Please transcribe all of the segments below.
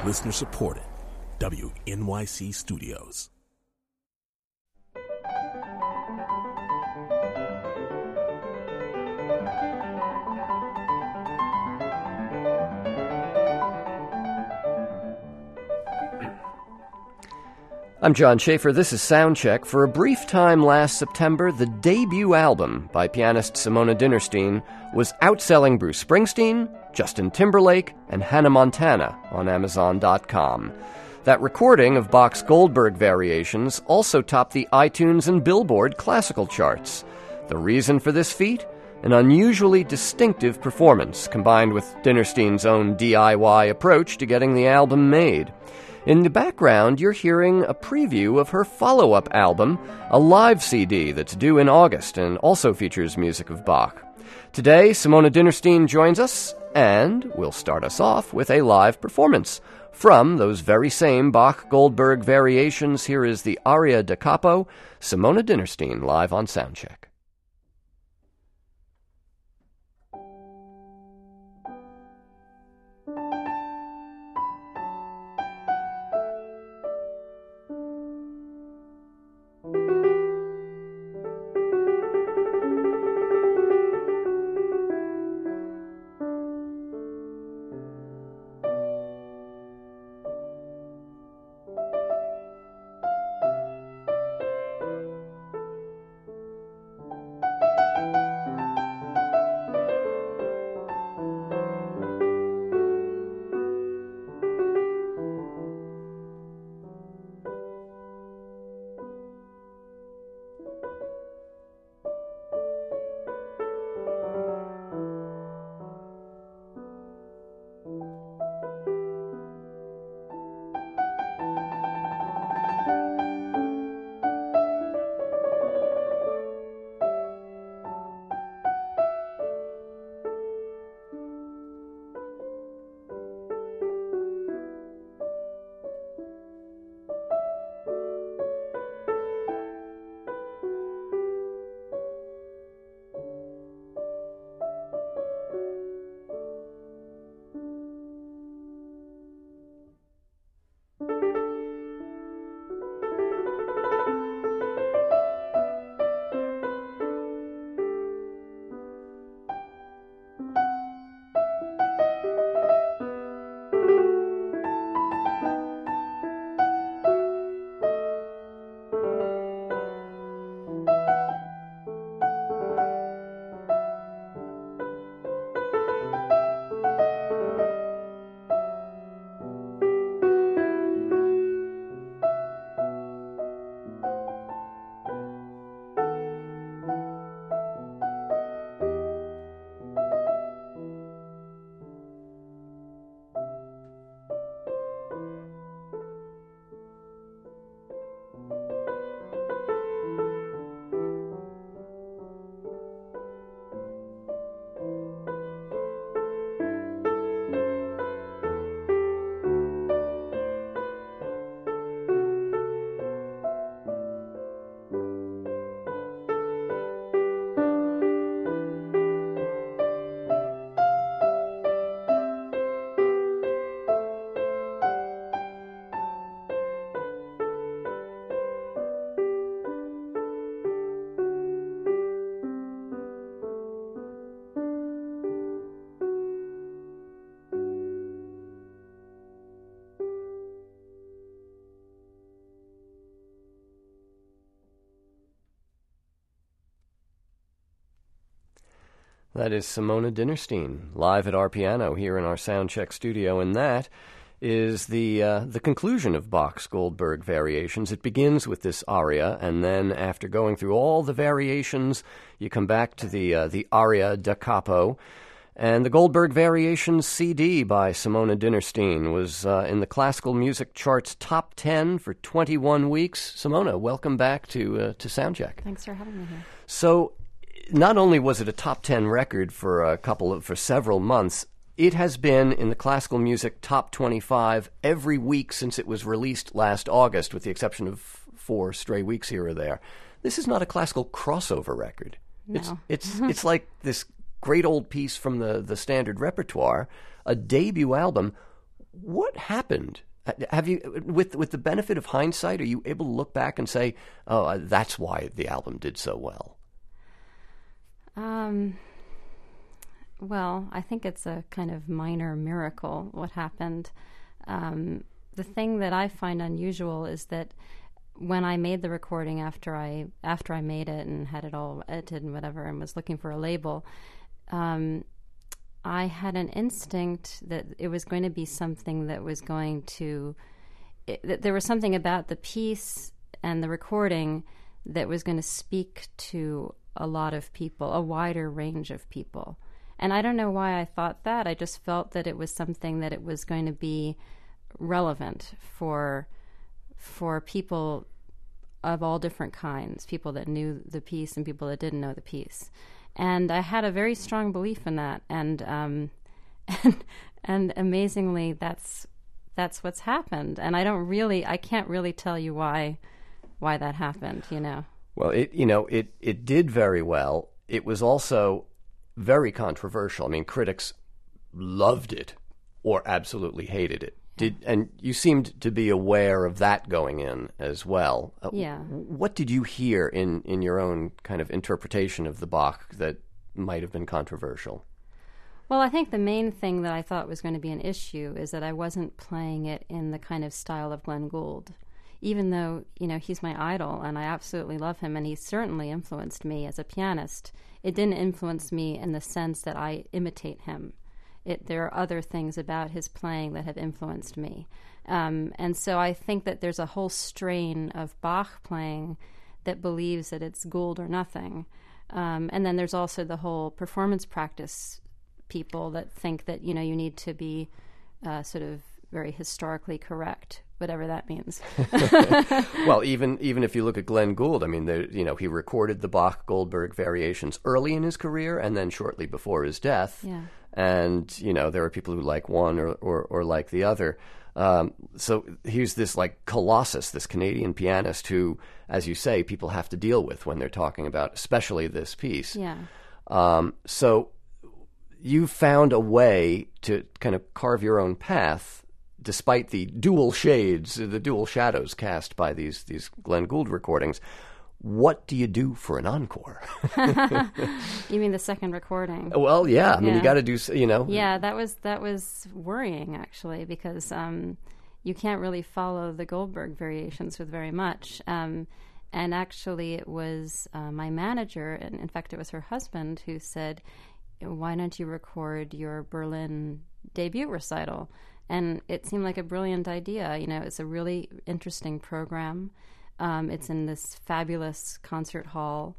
Listener supported. WNYC Studios. I'm John Schaefer. This is Soundcheck. For a brief time last September, the debut album by pianist Simona Dinnerstein was outselling Bruce Springsteen, Justin Timberlake, and Hannah Montana on Amazon.com. That recording of Bach's Goldberg Variations also topped the iTunes and Billboard classical charts. The reason for this feat? An unusually distinctive performance, combined with Dinnerstein's own DIY approach to getting the album made. In the background, you're hearing a preview of her follow-up album, a live CD that's due in August and also features music of Bach. Today, Simona Dinnerstein joins us, and will start us off with a live performance. From those very same Bach-Goldberg variations, here is the Aria da Capo, Simona Dinnerstein, live on Soundcheck. That is Simona Dinnerstein, live at our piano here in our Soundcheck studio, and that is the conclusion of Bach's Goldberg Variations. It begins with this aria, and then after going through all the variations, you come back to the Aria da Capo. And the Goldberg Variations CD by Simona Dinnerstein was in the classical music charts top 10 for 21 weeks. Simona, welcome back to Soundcheck. Thanks for having me here. So, not only was it a top 10 record for several months, it has been in the classical music top 25 every week since it was released last August, with the exception of 4 stray weeks here or there. This is not a classical crossover record. No. It's like this great old piece from the standard repertoire, a debut album. What happened? Have you, with the benefit of hindsight, are you able to look back and say, "Oh, that's why the album did so well"? Well, I think it's a kind of minor miracle what happened. The thing that I find unusual is that when I made the recording after I made it and had it all edited and whatever and was looking for a label, I had an instinct that it was going to be something that was going to... that there was something about the piece and the recording that was going to speak to a lot of people, a wider range of people. And I don't know why I thought that. I just felt that it was something that it was going to be relevant for people of all different kinds, people that knew the piece and people that didn't know the piece. And I had a very strong belief in that. And and amazingly, that's what's happened. And I can't really tell you why that happened, you know. Well, it did very well. It was also very controversial. I mean, critics loved it or absolutely hated it. And you seemed to be aware of that going in as well. Yeah. What did you hear in your own kind of interpretation of the Bach that might have been controversial? Well, I think the main thing that I thought was going to be an issue is that I wasn't playing it in the kind of style of Glenn Gould. Even though, you know, he's my idol and I absolutely love him and he certainly influenced me as a pianist, it didn't influence me in the sense that I imitate him. There are other things about his playing that have influenced me. And so I think that there's a whole strain of Bach playing that believes that it's Gould or nothing. And then there's also the whole performance practice people that think that, you know, you need to be sort of very historically correct, whatever that means. Well, even if you look at Glenn Gould, I mean, he recorded the Bach-Goldberg variations early in his career and then shortly before his death. Yeah. And, you know, there are people who like one or like the other. So here's this like colossus, this Canadian pianist who, as you say, people have to deal with when they're talking about especially this piece. Yeah. So you found a way to kind of carve your own path despite the dual shades, the dual shadows cast by these Glenn Gould recordings. What do you do for an encore? You mean the second recording? Well, yeah. I mean, you got to do, you know. Yeah, that was worrying, actually, because you can't really follow the Goldberg variations with very much. And actually, it was my manager, and in fact, it was her husband, who said, why don't you record your Berlin debut recital? And it seemed like a brilliant idea. You know, it's a really interesting program. It's in this fabulous concert hall,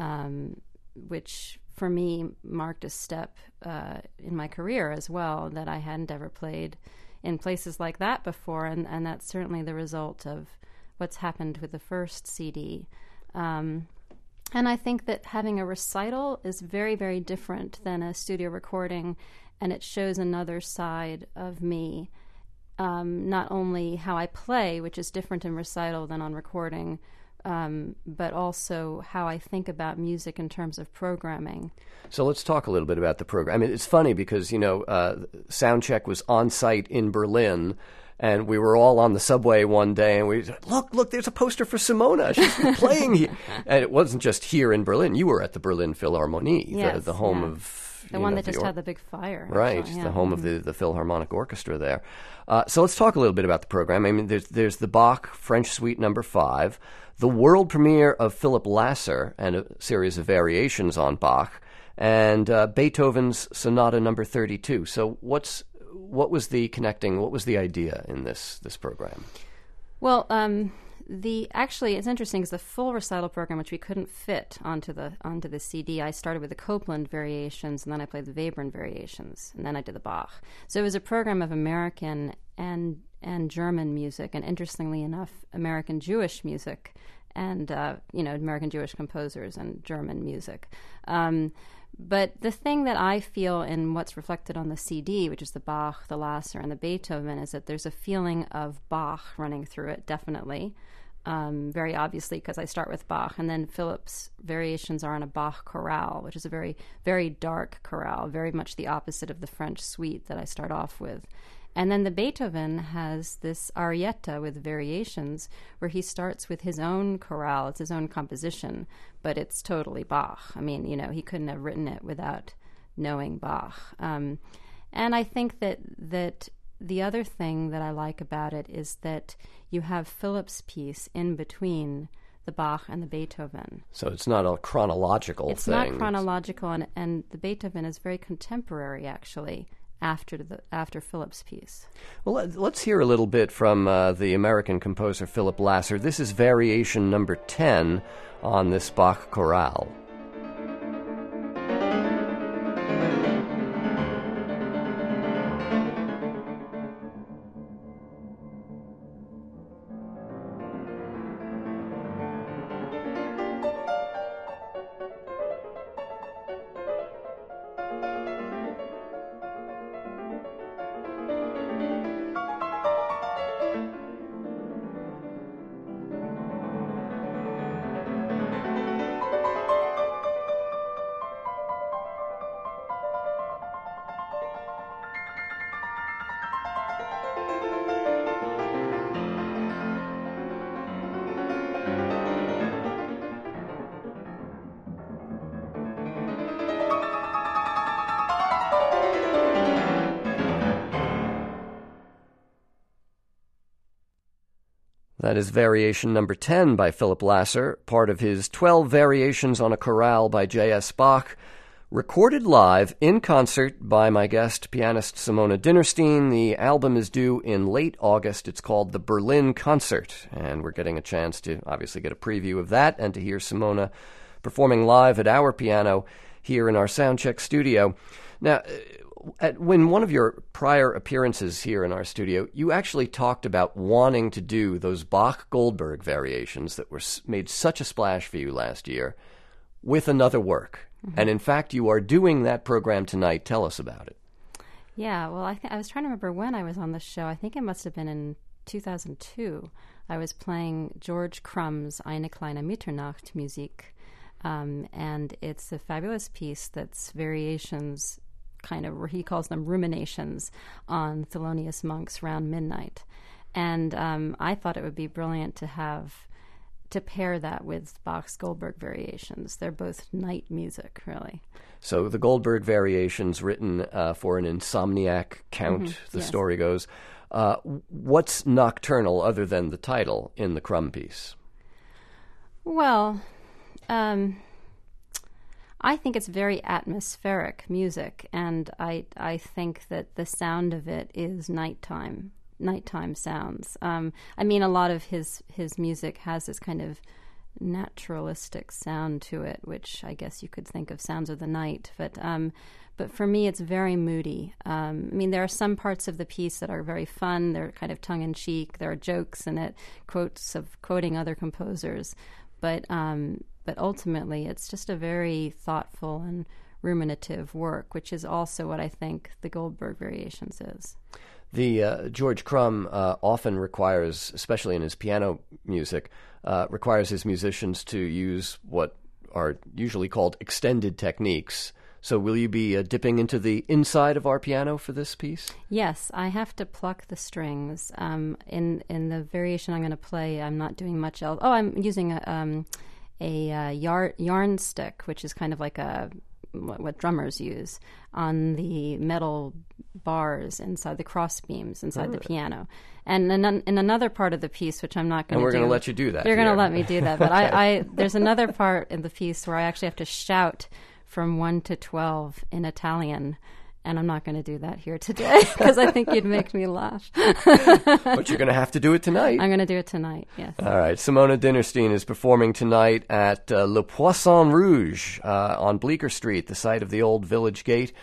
which for me marked a step in my career as well, that I hadn't ever played in places like that before. And that's certainly the result of what's happened with the first CD. And I think that having a recital is very, very different than a studio recording, and it shows another side of me. Not only how I play, which is different in recital than on recording, but also how I think about music in terms of programming. So let's talk a little bit about the program. I mean, it's funny because, you know, Soundcheck was on site in Berlin, and we were all on the subway one day, and we said, look, there's a poster for Simona. She's playing here. And it wasn't just here in Berlin. You were at the Berlin Philharmonie, yes, the home of... The one that just had the big fire. Right, actually, yeah. The home of the Philharmonic Orchestra there. So let's talk a little bit about the program. I mean, there's the Bach French Suite No. 5, the world premiere of Philipp Lasser and a series of variations on Bach, and Beethoven's Sonata No. 32. So what was the idea in this program? Well, actually, it's interesting because the full recital program, which we couldn't fit onto the CD, I started with the Copland variations, and then I played the Webern variations, and then I did the Bach. So it was a program of American and German music, and interestingly enough, American Jewish music, and American Jewish composers and German music. But the thing that I feel in what's reflected on the CD, which is the Bach, the Lasser, and the Beethoven, is that there's a feeling of Bach running through it, definitely. Very obviously, because I start with Bach, and then Philipp's variations are on a Bach chorale, which is a very, very dark chorale, very much the opposite of the French suite that I start off with. And then the Beethoven has this arietta with variations where he starts with his own chorale. It's his own composition, but it's totally Bach. I mean, he couldn't have written it without knowing Bach. And I think that the other thing that I like about it is that you have Philip's piece in between the Bach and the Beethoven. So it's not a chronological thing. It's not chronological, and the Beethoven is very contemporary, actually, after Philip's piece. Well, let's hear a little bit from the American composer Philip Lasser. This is variation number 10 on this Bach chorale. That is variation number 10 by Philip Lasser, part of his 12 variations on a chorale by J.S. Bach, recorded live in concert by my guest, pianist Simona Dinnerstein. The album is due in late August. It's called the Berlin Concert, and we're getting a chance to obviously get a preview of that and to hear Simona performing live at our piano here in our Soundcheck studio. Now, when one of your prior appearances here in our studio, you actually talked about wanting to do those Bach-Goldberg variations that were made such a splash for you last year with another work. Mm-hmm. And in fact, you are doing that program tonight. Tell us about it. Yeah, well, I was trying to remember when I was on the show. I think it must have been in 2002. I was playing George Crumb's Eine kleine Mitternacht Musik, and it's a fabulous piece that's variations, kind of, he calls them ruminations on Thelonious Monk's Round Midnight. And I thought it would be brilliant to pair that with Bach's Goldberg variations. They're both night music, really. So the Goldberg variations written for an insomniac count, the yes. story goes. What's nocturnal other than the title in the Crumb piece? Well, I think it's very atmospheric music, and I think that the sound of it is nighttime sounds. I mean, a lot of his music has this kind of naturalistic sound to it, which I guess you could think of sounds of the night. But for me, it's very moody. I mean, there are some parts of the piece that are very fun. They're kind of tongue-in-cheek. There are jokes in it, quoting other composers. But ultimately, it's just a very thoughtful and ruminative work, which is also what I think the Goldberg variations is. The George Crumb often requires, especially in his piano music, requires his musicians to use what are usually called extended techniques. So will you be dipping into the inside of our piano for this piece? Yes, I have to pluck the strings. In the variation I'm going to play, I'm not doing much else. Oh, I'm using a yarn stick, which is kind of like what drummers use on the metal bars inside the cross beams inside the piano. And in another part of the piece, which I'm not going to do. And we're going to let you do that. You're going to let me do that. But okay. There's another part in the piece where I actually have to shout from 1 to 12 in Italian. And I'm not going to do that here today because I think you'd make me laugh. But you're going to have to do it tonight. I'm going to do it tonight, yes. All right. Simona Dinnerstein is performing tonight at Le Poisson Rouge on Bleecker Street, the site of the old village gate.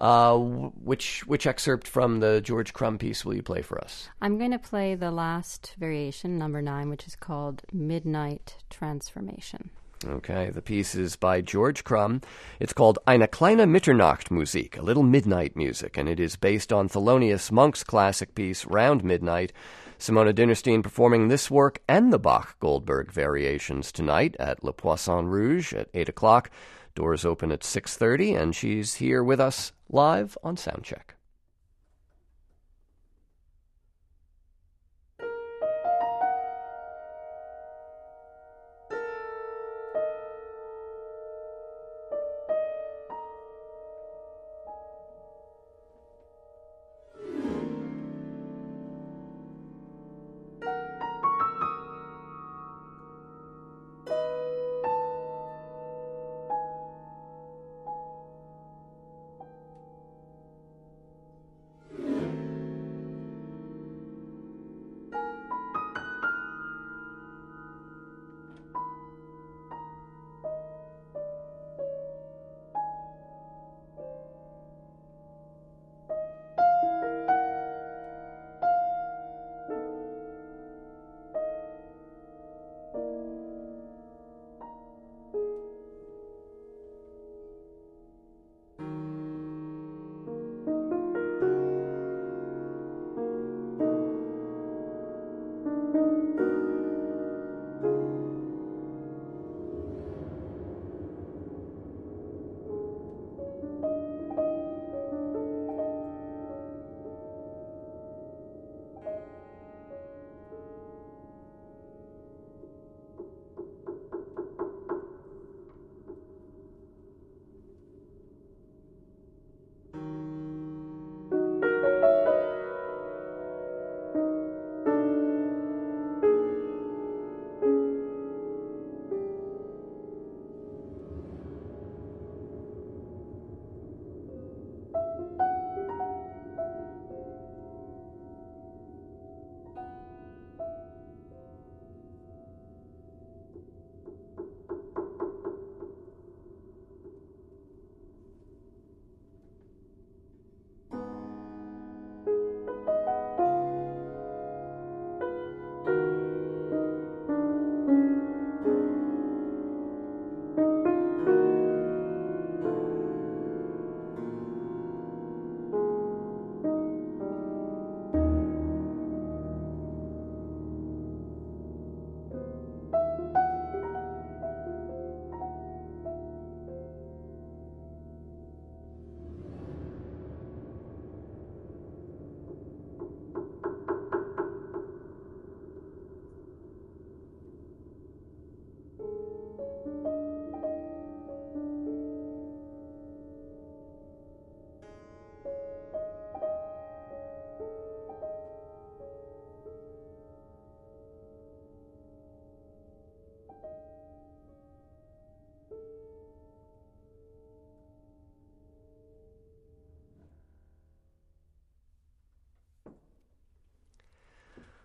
Which excerpt from the George Crumb piece will you play for us? I'm going to play the last variation, number 9, which is called Midnight Transformation. Okay, the piece is by George Crumb. It's called Eine kleine Mitternacht Musik, a little midnight music, and it is based on Thelonious Monk's classic piece, Round Midnight. Simona Dinnerstein performing this work and the Bach-Goldberg variations tonight at Le Poisson Rouge at 8 o'clock. Doors open at 6:30, and she's here with us live on Soundcheck.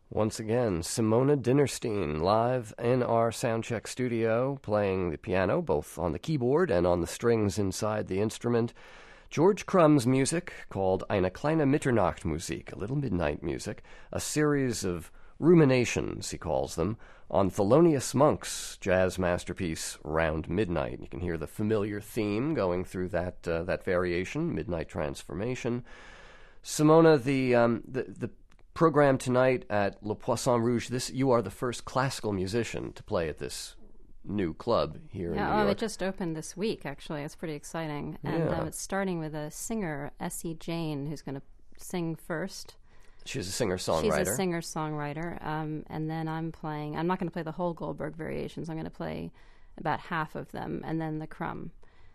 Once again, Simona Dinnerstein live in our Soundcheck studio, playing the piano, both on the keyboard and on the strings inside the instrument. George Crumb's music, called Eine kleine Mitternachtmusik, a little midnight music, a series of ruminations, he calls them, on Thelonious Monk's jazz masterpiece, Round Midnight. You can hear the familiar theme going through that variation, Midnight Transformation. Simona, the program tonight at Le Poisson Rouge, you are the first classical musician to play at this new club here in New York. It just opened this week, actually. It's pretty exciting. And it's starting with a singer, Essie Jane, who's going to sing first. She's a singer-songwriter. She's a singer-songwriter. And then I'm not going to play the whole Goldberg variations. I'm going to play about half of them, and then the Crumb.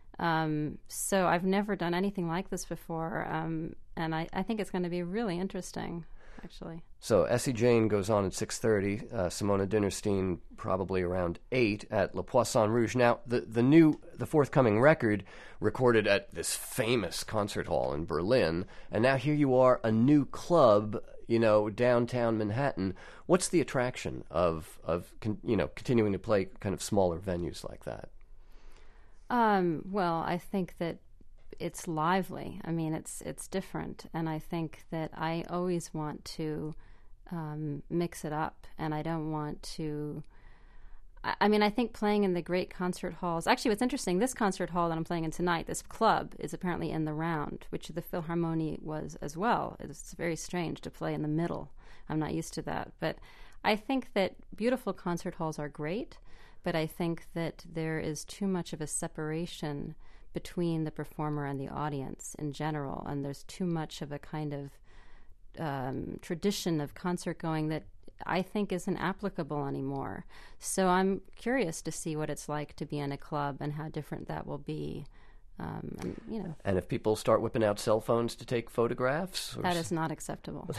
So I've never done anything like this before, and I think it's going to be really interesting, actually. So Essie Jane goes on at 6:30. Simona Dinnerstein probably around 8 at Le Poisson Rouge. Now, the forthcoming record recorded at this famous concert hall in Berlin, and now here you are, a new club, downtown Manhattan. What's the attraction of continuing to play kind of smaller venues like that? Well, I think that it's lively. I mean, it's different, and I think that I always want to mix it up, and I don't want to. I think playing in the great concert halls. Actually, what's interesting, this concert hall that I'm playing in tonight, this club, is apparently in the round, which the Philharmonie was as well. It's very strange to play in the middle. I'm not used to that, but I think that beautiful concert halls are great. But I think that there is too much of a separation between the performer and the audience in general, and there's too much of a kind of tradition of concert going that I think isn't applicable anymore. So I'm curious to see what it's like to be in a club and how different that will be. And if people start whipping out cell phones to take photographs? That is not acceptable.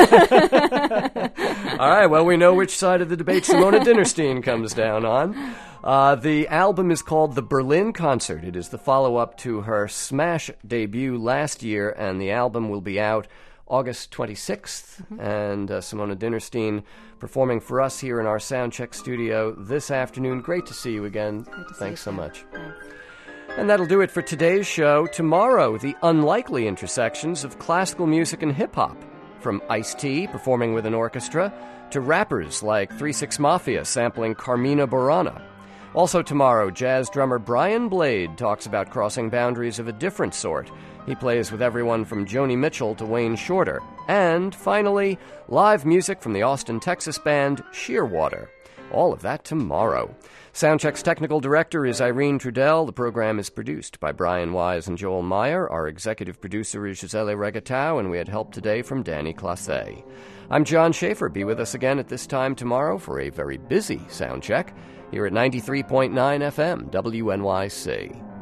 All right, well, we know which side of the debate Simona Dinnerstein comes down on. The album is called The Berlin Concert. It is the follow-up to her smash debut last year, and the album will be out August 26th. Mm-hmm. And Simona Dinnerstein performing for us here in our Soundcheck studio this afternoon. Great to see you again. Thanks so much. Thanks. And that'll do it for today's show. Tomorrow, the unlikely intersections of classical music and hip-hop, from Ice-T performing with an orchestra to rappers like 3 6 Mafia sampling Carmina Burana. Also tomorrow, jazz drummer Brian Blade talks about crossing boundaries of a different sort. He plays with everyone from Joni Mitchell to Wayne Shorter. And finally, live music from the Austin, Texas band Shearwater. All of that tomorrow. Soundcheck's technical director is Irene Trudell. The program is produced by Brian Wise and Joel Meyer. Our executive producer is Gisele Regatau, and we had help today from Danny Classe. I'm John Schaefer. Be with us again at this time tomorrow for a very busy Soundcheck here at 93.9 FM, WNYC.